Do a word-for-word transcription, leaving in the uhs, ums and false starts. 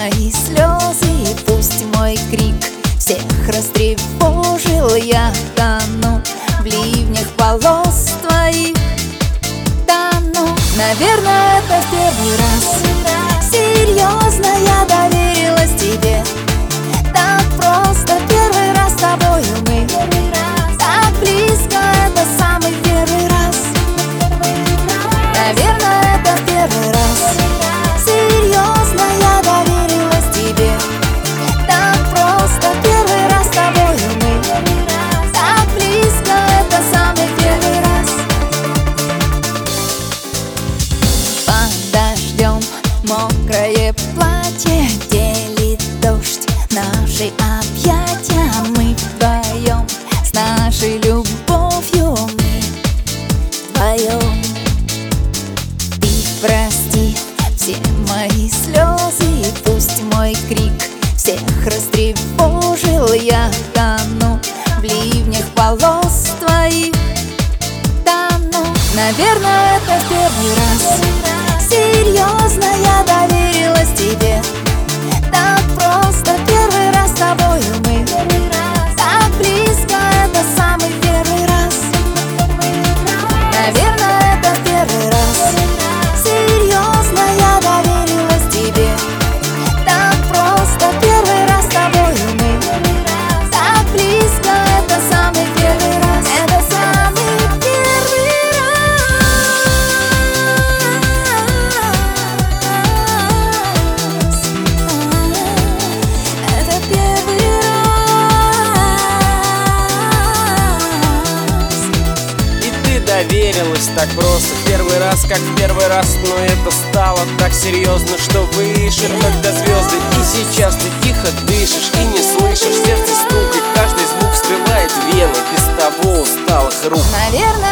мои слезы, пусть мой крик всех растревожил. Я тону в ливнях волос твоих, тону. Наверное, это в первый раз. Серьезно, я доверилась тебе. Так просто первый раз с тобою мы. Так близко, это самый первый раз. Наверное, это в первый раз. Серьезно, я доверилась тебе. Так просто первый раз с тобою мы. Так близко, это самый первый раз. Под дождем мокрое платье делит дождь наши объятия. Мы вдвоем с нашей любовью, мы вдвоем. Ты прости все мои слезы, пусть мой крик всех растревожил. Я тону в ливнях волос твоих, тону. Наверное, это в первый раз. Серьезно, я доверилась тебе. Так просто первый раз с тобою мы. Так близко, это самый первый раз. Наверное, это в первый раз. Серьезно, я доверилась тебе. Так просто первый раз с тобою мы. Так близко, это самый первый раз. Это самый первый раз. Это первый раз. И ты доверилась так просто, первый раз, как в первый раз. Но это стало так серьезно, что выше, когда звезды. И сейчас ты тихо дышишь и не слышишь сердце стук, и каждый звук скрывает вены. Без того усталых рук. Наверное,